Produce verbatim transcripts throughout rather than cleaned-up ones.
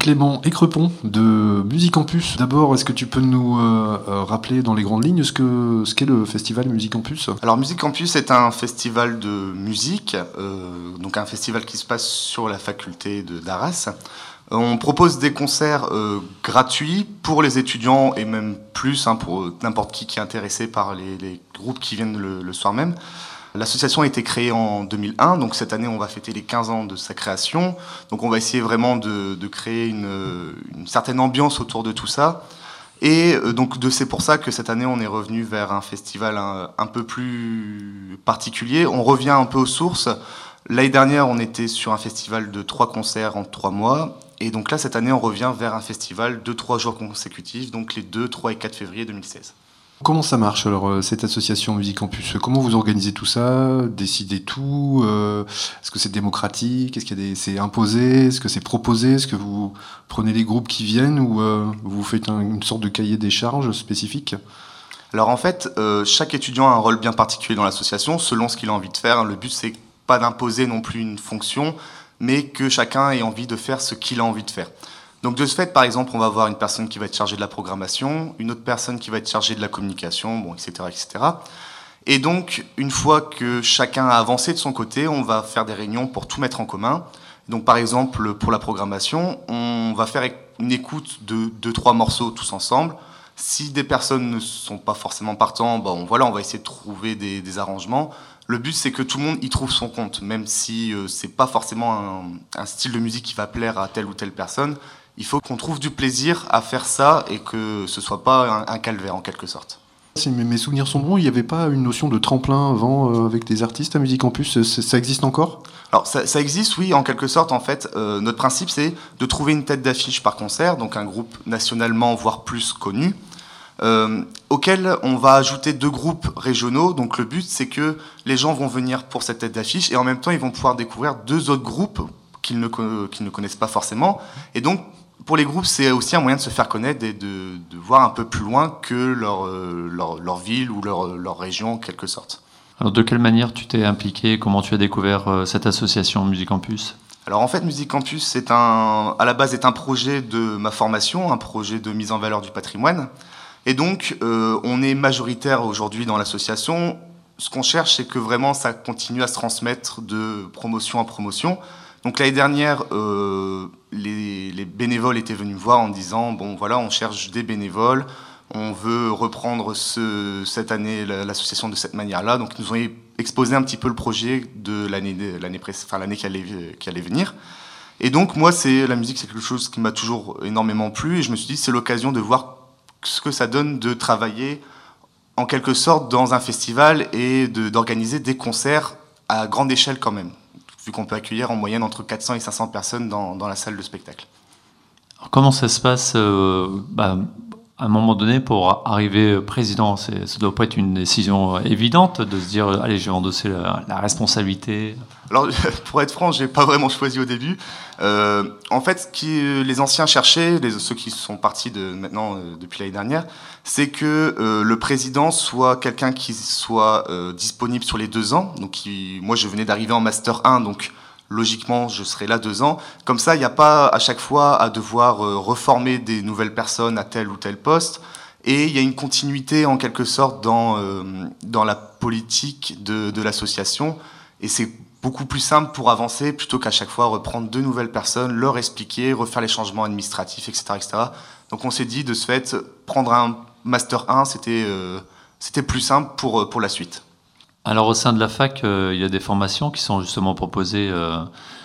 Clément Écrepon de Musicampus. D'abord, est-ce que tu peux nous euh, rappeler dans les grandes lignes ce, que, ce qu'est le festival Musicampus ? Alors Musicampus est un festival de musique, euh, donc un festival qui se passe sur la faculté de d'Arras. On propose des concerts euh, gratuits pour les étudiants et même plus hein, pour n'importe qui qui est intéressé par les, les groupes qui viennent le, le soir même. L'association a été créée en deux mille un, donc cette année on va fêter les quinze ans de sa création. Donc on va essayer vraiment de, de créer une, une certaine ambiance autour de tout ça. Et donc de, c'est pour ça que cette année on est revenu vers un festival un, un peu plus particulier. On revient un peu aux sources. L'année dernière on était sur un festival de trois concerts en trois mois. Et donc là, cette année, on revient vers un festival de trois jours consécutifs, donc les deux, trois et quatre février deux mille seize. Comment ça marche alors, cette association Musicampus ? Comment vous organisez tout ça ? Décidez tout ? euh, Est-ce que c'est démocratique ? Est-ce qu'il y a des, c'est imposé ? Est-ce que c'est proposé ? Est-ce que vous prenez les groupes qui viennent ou euh, vous faites un, une sorte de cahier des charges spécifique ? Alors en fait, euh, chaque étudiant a un rôle bien particulier dans l'association, selon ce qu'il a envie de faire. Le but, c'est pas d'imposer non plus une fonction, mais que chacun ait envie de faire ce qu'il a envie de faire. Donc de ce fait, par exemple, on va avoir une personne qui va être chargée de la programmation, une autre personne qui va être chargée de la communication, bon, et cetera, et cetera. Et donc, une fois que chacun a avancé de son côté, on va faire des réunions pour tout mettre en commun. Donc par exemple, pour la programmation, on va faire une écoute de deux, trois morceaux tous ensemble. Si des personnes ne sont pas forcément partants, bon, voilà, on va essayer de trouver des, des arrangements. Le but, c'est que tout le monde y trouve son compte, même si euh, c'est pas forcément un, un style de musique qui va plaire à telle ou telle personne. Il faut qu'on trouve du plaisir à faire ça et que ce soit pas un, un calvaire en quelque sorte. Si mes souvenirs sont bons, il n'y avait pas une notion de tremplin avant euh, avec des artistes à Musicampus. Ça, ça existe encore ? Alors ça, ça existe, oui, en quelque sorte. En fait, euh, notre principe, c'est de trouver une tête d'affiche par concert, donc un groupe nationalement voire plus connu. Euh, auquel on va ajouter deux groupes régionaux. Donc le but, c'est que les gens vont venir pour cette tête d'affiche et en même temps, ils vont pouvoir découvrir deux autres groupes qu'ils ne, qu'ils ne connaissent pas forcément. Et donc, pour les groupes, c'est aussi un moyen de se faire connaître et de, de voir un peu plus loin que leur, leur, leur ville ou leur, leur région, en quelque sorte. Alors, de quelle manière tu t'es impliqué ? Comment tu as découvert cette association Musicampus ? Alors en fait, Musicampus, c'est un, à la base, est un projet de ma formation, un projet de mise en valeur du patrimoine. Et donc, euh, on est majoritaire aujourd'hui dans l'association. Ce qu'on cherche, c'est que vraiment ça continue à se transmettre de promotion en promotion. Donc l'année dernière, euh, les, les bénévoles étaient venus me voir en disant « Bon, voilà, on cherche des bénévoles, on veut reprendre ce, cette année l'association de cette manière-là. » Donc ils nous ont exposé un petit peu le projet de l'année, l'année, enfin, l'année qui, allait, qui allait venir. Et donc moi, c'est, la musique, c'est quelque chose qui m'a toujours énormément plu. Et je me suis dit, c'est l'occasion de voir ce que ça donne de travailler en quelque sorte dans un festival et de, d'organiser des concerts à grande échelle quand même, vu qu'on peut accueillir en moyenne entre quatre cents et cinq cents personnes dans, dans la salle de spectacle. Alors comment ça se passe euh, bah, à un moment donné pour arriver président ? C'est, ça ne doit pas être une décision évidente de se dire « allez, je vais endosser la, la responsabilité ». Alors, pour être franc, j'ai pas vraiment choisi au début. Euh, en fait, ce que les anciens cherchaient, les, ceux qui sont partis de, maintenant euh, depuis l'année dernière, c'est que euh, le président soit quelqu'un qui soit euh, disponible sur les deux ans. Donc, qui, moi, je venais d'arriver en master un, donc logiquement, je serai là deux ans. Comme ça, il n'y a pas à chaque fois à devoir euh, reformer des nouvelles personnes à tel ou tel poste. Et il y a une continuité en quelque sorte dans euh, dans la politique de, de l'association. Et c'est beaucoup plus simple pour avancer plutôt qu'à chaque fois reprendre deux nouvelles personnes, leur expliquer, refaire les changements administratifs, et cetera, et cetera. Donc on s'est dit de ce fait, prendre un master un, c'était, euh, c'était plus simple pour, pour la suite. Alors au sein de la fac, euh, il y a des formations qui sont justement proposées euh,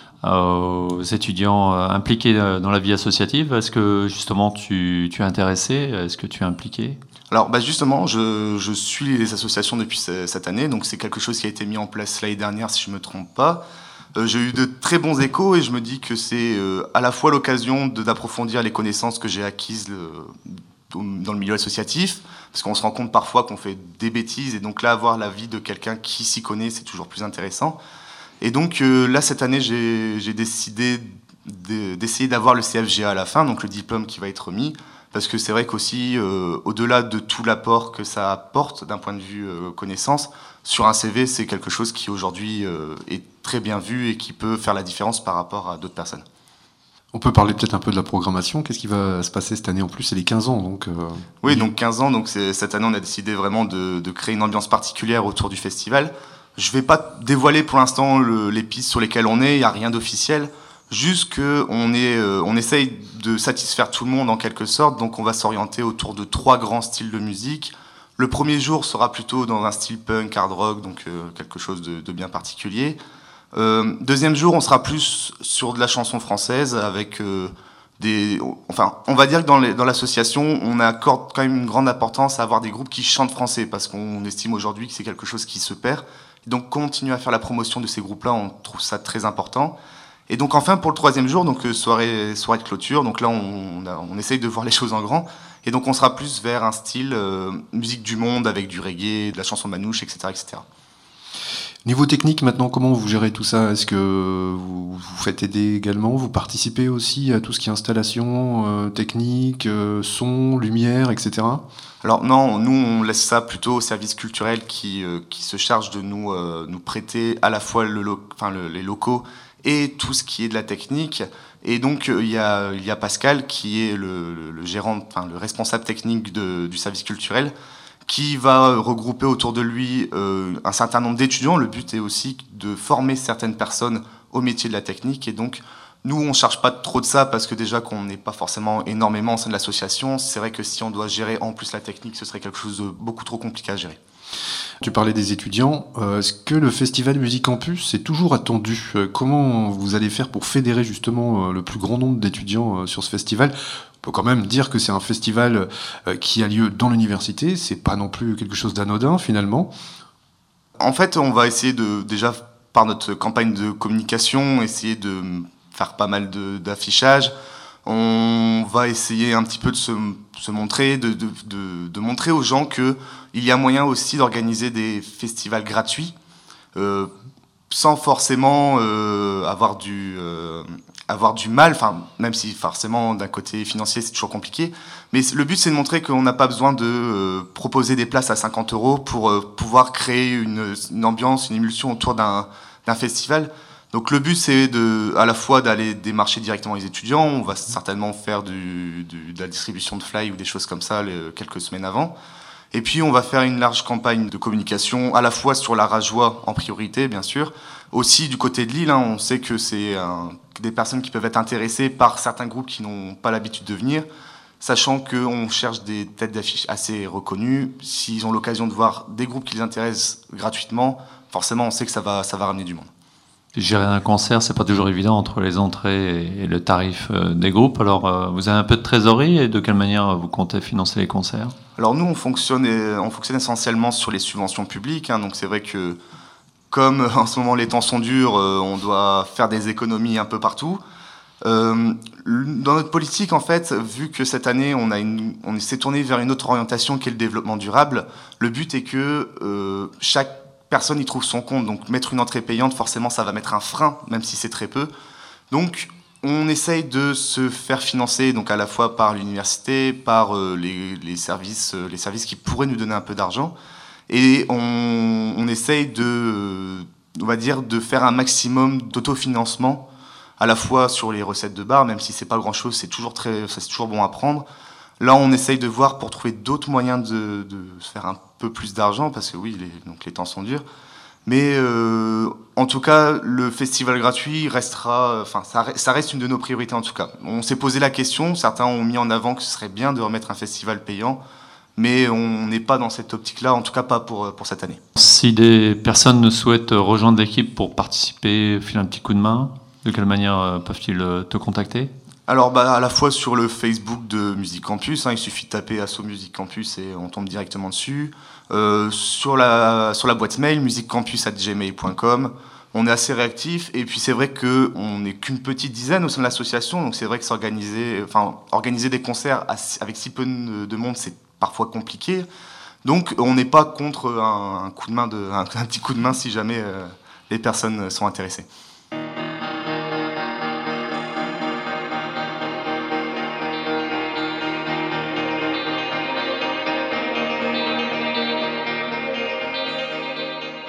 aux étudiants euh, impliqués dans la vie associative. Est-ce que justement tu, tu es intéressé ? Est-ce que tu es impliqué ? Alors bah justement, je, je suis les associations depuis cette année, donc c'est quelque chose qui a été mis en place l'année dernière si je ne me trompe pas. Euh, j'ai eu de très bons échos et je me dis que c'est euh, à la fois l'occasion de, d'approfondir les connaissances que j'ai acquises euh, dans le milieu associatif, parce qu'on se rend compte parfois qu'on fait des bêtises et donc là avoir l'avis de quelqu'un qui s'y connaît, c'est toujours plus intéressant. Et donc euh, là cette année j'ai, j'ai décidé de, d'essayer d'avoir le C F G A à la fin, donc le diplôme qui va être remis. Parce que c'est vrai qu'aussi, euh, au-delà de tout l'apport que ça apporte d'un point de vue euh, connaissance, sur un C V, c'est quelque chose qui aujourd'hui euh, est très bien vu et qui peut faire la différence par rapport à d'autres personnes. On peut parler peut-être un peu de la programmation. Qu'est-ce qui va se passer cette année? En plus, c'est les quinze ans. Donc, euh... Oui, donc quinze ans. Donc c'est, cette année, on a décidé vraiment de, de créer une ambiance particulière autour du festival. Je ne vais pas dévoiler pour l'instant le, les pistes sur lesquelles on est. Il n'y a rien d'officiel. Juste qu'on est, euh, on essaye de satisfaire tout le monde en quelque sorte. Donc on va s'orienter autour de trois grands styles de musique. Le premier jour sera plutôt dans un style punk, hard rock, donc euh, quelque chose de, de bien particulier. Euh, deuxième jour, on sera plus sur de la chanson française avec euh, des... Enfin, on va dire que dans, les, dans l'association, on accorde quand même une grande importance à avoir des groupes qui chantent français parce qu'on estime aujourd'hui que c'est quelque chose qui se perd. Donc, continuer à faire la promotion de ces groupes-là, on trouve ça très important. Et donc, enfin, pour le troisième jour, donc euh, soirée, soirée de clôture, donc là, on, on, a, on essaye de voir les choses en grand. Et donc, on sera plus vers un style euh, musique du monde avec du reggae, de la chanson manouche, et cetera, et cetera. Niveau technique, maintenant, comment vous gérez tout ça? Est-ce que vous vous faites aider également? Vous participez aussi à tout ce qui est installation, euh, technique, euh, son, lumière, et cetera? Alors non, nous, on laisse ça plutôt au service culturel qui, euh, qui se charge de nous, euh, nous prêter à la fois le lo- enfin, le, les locaux et tout ce qui est de la technique. Et donc, il y a, il y a Pascal, qui est le, le, le gérant, enfin, le responsable technique de, du service culturel, qui va regrouper autour de lui euh, un certain nombre d'étudiants. Le but est aussi de former certaines personnes au métier de la technique. Et donc, nous, on ne charge pas trop de ça parce que déjà qu'on n'est pas forcément énormément au sein de l'association. C'est vrai que si on doit gérer en plus la technique, ce serait quelque chose de beaucoup trop compliqué à gérer. Tu parlais des étudiants. Euh, est-ce que le festival Musique Campus est toujours attendu? euh, Comment vous allez faire pour fédérer justement euh, le plus grand nombre d'étudiants euh, sur ce festival? On peut quand même dire que c'est un festival euh, qui a lieu dans l'université. C'est pas non plus quelque chose d'anodin finalement. En fait, on va essayer de, déjà par notre campagne de communication, essayer de faire pas mal de, d'affichage. On va essayer un petit peu de se, se montrer, de, de, de, de montrer aux gens qu'il y a moyen aussi d'organiser des festivals gratuits, euh, sans forcément euh, avoir, du, euh, avoir du mal, enfin, même si forcément d'un côté financier c'est toujours compliqué. Mais le but c'est de montrer qu'on n'a pas besoin de euh, proposer des places à cinquante euros pour euh, pouvoir créer une, une ambiance, une émulsion autour d'un, d'un festival. Donc le but c'est de, à la fois d'aller démarcher directement les étudiants, on va certainement faire du, du, de la distribution de fly ou des choses comme ça les, quelques semaines avant. Et puis on va faire une large campagne de communication, à la fois sur la Rajoie en priorité bien sûr, aussi du côté de Lille, hein, on sait que c'est un, des personnes qui peuvent être intéressées par certains groupes qui n'ont pas l'habitude de venir, sachant qu'on cherche des têtes d'affiche assez reconnues. S'ils ont l'occasion de voir des groupes qui les intéressent gratuitement, forcément on sait que ça va, ça va ramener du monde. Gérer un concert, c'est pas toujours évident entre les entrées et le tarif des groupes. Alors, vous avez un peu de trésorerie et de quelle manière vous comptez financer les concerts? Alors nous, on fonctionne, on fonctionne essentiellement sur les subventions publiques. Hein, donc c'est vrai que comme en ce moment les temps sont durs, on doit faire des économies un peu partout. Euh, dans notre politique, en fait, vu que cette année on, a une, on s'est tourné vers une autre orientation qui est le développement durable, le but est que euh, chaque personne y trouve son compte. Donc mettre une entrée payante, forcément, ça va mettre un frein, même si c'est très peu. Donc on essaye de se faire financer, donc à la fois par l'université, par euh, les, les services, euh, les services qui pourraient nous donner un peu d'argent, et on, on essaye de, euh, on va dire, de faire un maximum d'autofinancement, à la fois sur les recettes de bar, même si c'est pas grand-chose, c'est toujours très, c'est toujours bon à prendre. Là, on essaye de voir pour trouver d'autres moyens de, de faire un peu plus d'argent, parce que oui, les, donc les temps sont durs. Mais euh, en tout cas, le festival gratuit restera, enfin, ça, ça reste une de nos priorités en tout cas. On s'est posé la question, certains ont mis en avant que ce serait bien de remettre un festival payant, mais on n'est pas dans cette optique-là, en tout cas pas pour, pour cette année. Si des personnes souhaitent rejoindre l'équipe pour participer, filer un petit coup de main, de quelle manière peuvent-ils te contacter ? Alors bah, à la fois sur le Facebook de Musique Campus, hein, il suffit de taper Asso Musique Campus et on tombe directement dessus. Euh, sur, la, sur la boîte mail, musiquecampus arobase gmail point com, on est assez réactif et puis c'est vrai qu'on n'est qu'une petite dizaine au sein de l'association, donc c'est vrai que s'organiser, enfin, organiser des concerts avec si peu de monde, c'est parfois compliqué. Donc on n'est pas contre un, un, coup de main de, un, un petit coup de main si jamais euh, les personnes sont intéressées.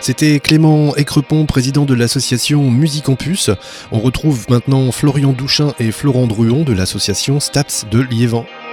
C'était Clément Écrepont, président de l'association Musicampus. On retrouve maintenant Florian Douchin et Florent Druon de l'association STAPS de Liévent.